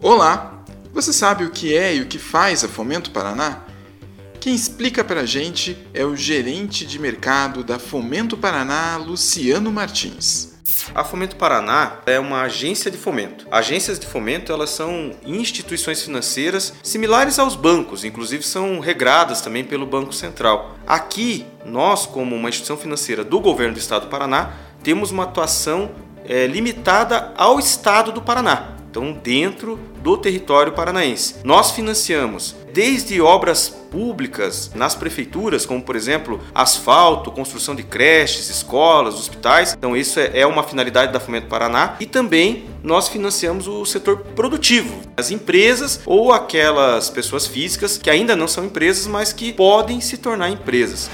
Olá! Você sabe o que é e o que faz a Fomento Paraná? Quem explica para a gente é o gerente de mercado da Fomento Paraná, Luciano Martins. A Fomento Paraná é uma agência de fomento. Agências de fomento, elas são instituições financeiras similares aos bancos, inclusive são regradas também pelo Banco Central. Aqui, nós, como uma instituição financeira do governo do estado do Paraná, temos uma atuação limitada ao estado do Paraná. Então, dentro do território paranaense. Nós financiamos desde obras públicas nas prefeituras, como por exemplo, asfalto, construção de creches, escolas, hospitais. Então isso é uma finalidade da Fomento Paraná. E também nós financiamos o setor produtivo, as empresas ou aquelas pessoas físicas que ainda não são empresas, mas que podem se tornar empresas.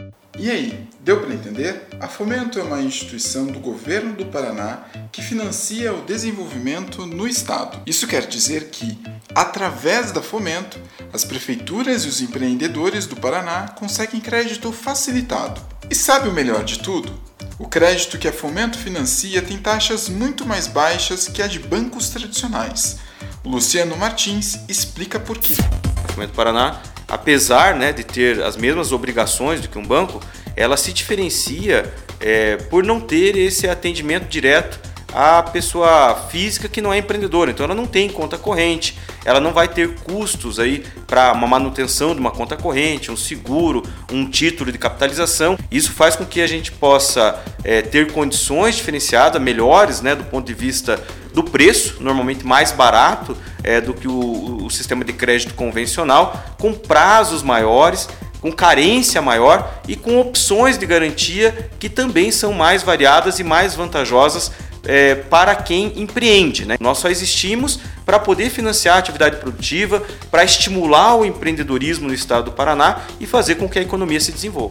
E aí, deu para entender? A Fomento é uma instituição do governo do Paraná que financia o desenvolvimento no estado. Isso quer dizer que, através da Fomento, as prefeituras e os empreendedores do Paraná conseguem crédito facilitado. E sabe o melhor de tudo? O crédito que a Fomento financia tem taxas muito mais baixas que a de bancos tradicionais. O Luciano Martins explica por quê. A Fomento Paraná, apesar de ter as mesmas obrigações do que um banco, ela se diferencia por não ter esse atendimento direto à pessoa física que não é empreendedora. Então ela não tem conta corrente, ela não vai ter custos para uma manutenção de uma conta corrente, um seguro, um título de capitalização. Isso faz com que a gente possa ter condições diferenciadas, melhores do ponto de vista do preço, normalmente mais barato do que o sistema de crédito convencional, com prazos maiores, com carência maior e com opções de garantia que também são mais variadas e mais vantajosas para quem empreende. Nós só existimos para poder financiar a atividade produtiva, para estimular o empreendedorismo no estado do Paraná e fazer com que a economia se desenvolva.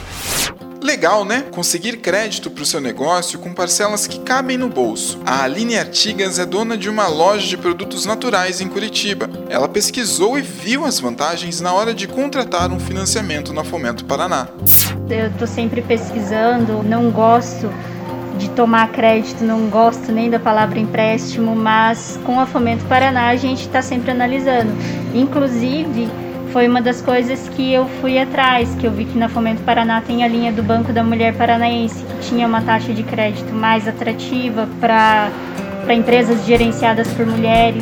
Legal, né? Conseguir crédito para o seu negócio com parcelas que cabem no bolso. A Aline Artigas é dona de uma loja de produtos naturais em Curitiba. Ela pesquisou e viu as vantagens na hora de contratar um financiamento na Fomento Paraná. Eu estou sempre pesquisando, não gosto de tomar crédito, não gosto nem da palavra empréstimo, mas com a Fomento Paraná a gente está sempre analisando. Inclusive, foi uma das coisas que eu fui atrás, que eu vi que na Fomento Paraná tem a linha do Banco da Mulher Paranaense, que tinha uma taxa de crédito mais atrativa para empresas gerenciadas por mulheres.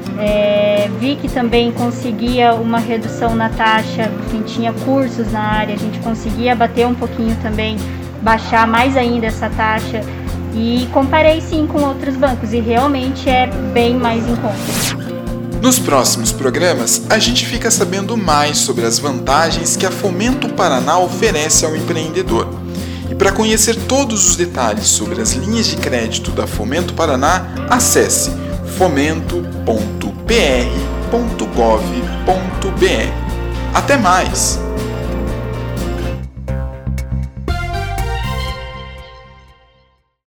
Vi que também conseguia uma redução na taxa, quem tinha cursos na área, a gente conseguia bater um pouquinho também, baixar mais ainda essa taxa. E comparei sim com outros bancos e realmente é bem mais em conta. Nos próximos programas, a gente fica sabendo mais sobre as vantagens que a Fomento Paraná oferece ao empreendedor. E para conhecer todos os detalhes sobre as linhas de crédito da Fomento Paraná, acesse fomento.pr.gov.br. Até mais!